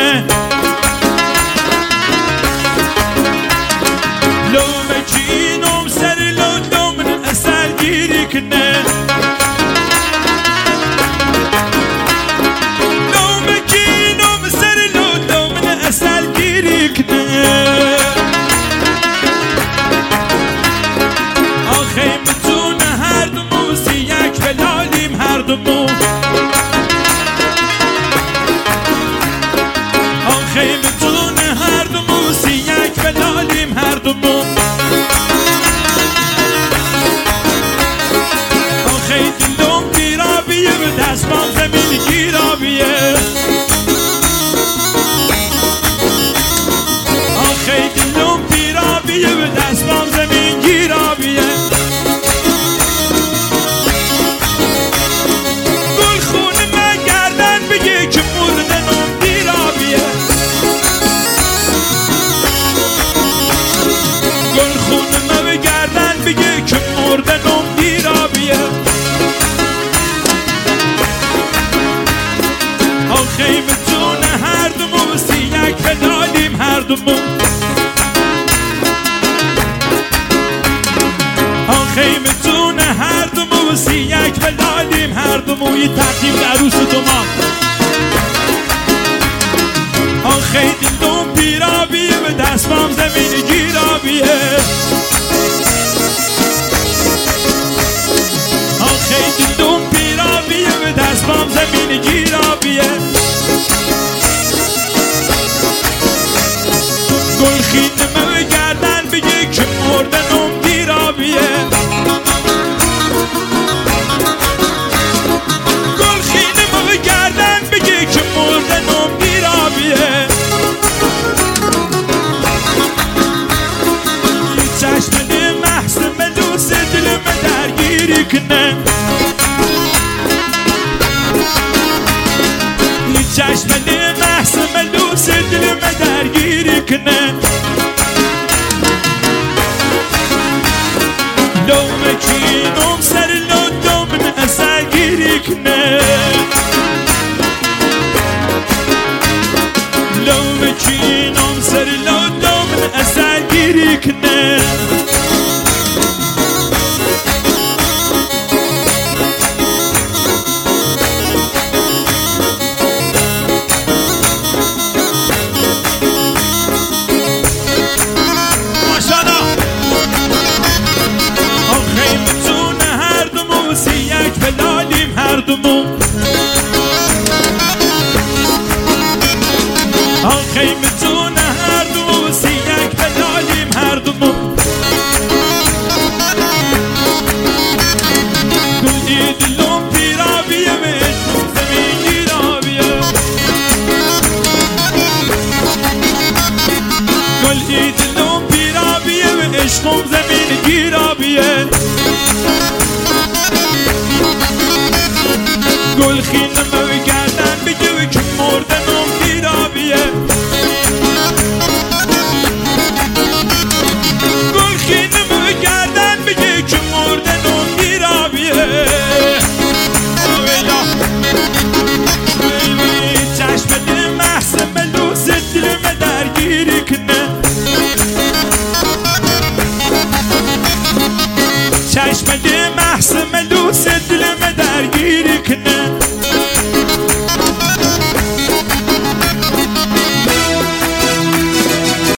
کنه لو مکینم سر لو من اصل گیری کنه لو مکینم سر لو من اصل گیری کنه آخی متون هر دمو سی یک بلالیم هر دمو آخی متون هر دمو سی یک بلالیم هر دمو آخی دلم پیرابیه به دستم زمین گیرابیه آخی دلم پیرابیه به دستم زمین گیرابیه گل خونه من گردن بگه که مردنم دیرابیه گل خونه من گردن بگه که مردنم دیرابیه آخی متون هر دمو سی یک بلالیم هر دمو آخی متون هر دمو سی یک بلالیم هر دمو یه تقدیم عروس دوما آخی دلم پیرابیه به دستم زمین گیرابیه آخی دلم پیرابیه به دستم زمین گیرابیه گل خینمه گردن بگه که مردنم دیرابیه گل خینمه گردن بگه که مردنم دیرابیه چشمه محسن ملوس دلم درگیری کنه چشمه محسن ملوس دلم درگیری کنه لو مکینم سر لو من اصل گیری کنه لو مکینم سر لو من اصل گیری کنه آخی متون هر دمو سی یک بلالیم هر دمو گلی دلم پیرابیه به عشقم زمین گیرابیه گلی دلم پیرابیه به عشقم زمین گیرابیه گل خینمه گردن بگه که مردنم دیرابیه گل خینمه گردن بگه که مردنم دیرابیه چشم دل محسن ملوس دلم درگیری کنه چشم دل محسن ملوس دلم درگیری کنه